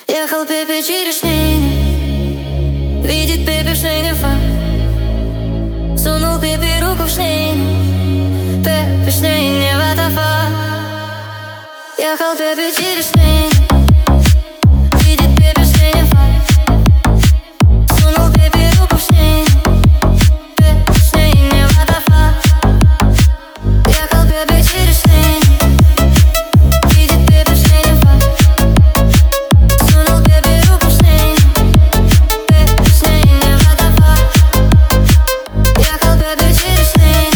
Ехал Пепе через снег, видит Пепе в снеге фар. Сунул Пепе руку в снег, Пепе в снеге водопад. Ехал Пепе через снег, видит Пепе в снеге фар. Сунул Пепе руку в снег, Пепе в снеге водопад. Ехал Пепе через снег, видит Пепе в снеге фар. Сунул Пепе руку в снег, Пепе в снеге водопад. Ехал Пепе через снег.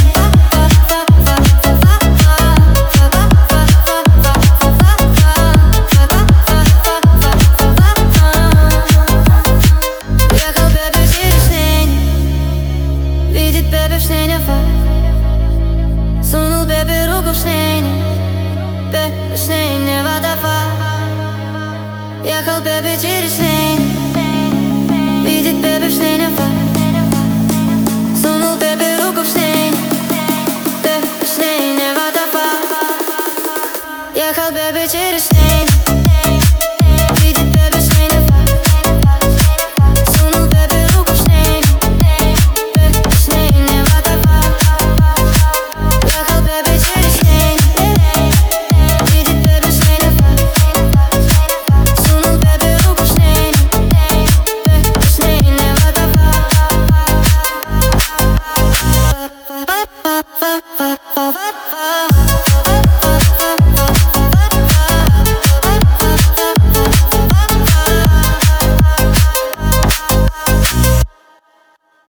Ехал Пепе через снег, видит Пепе в снеге фар. Сунул Пепе руку в снег, Пепе в снеге водопад. Ехал Пепе через снег, видит Пепе в снеге фар. Сунул Пепе руку в снег, Пепе в снеге водопад. Ехал Пепе через снег.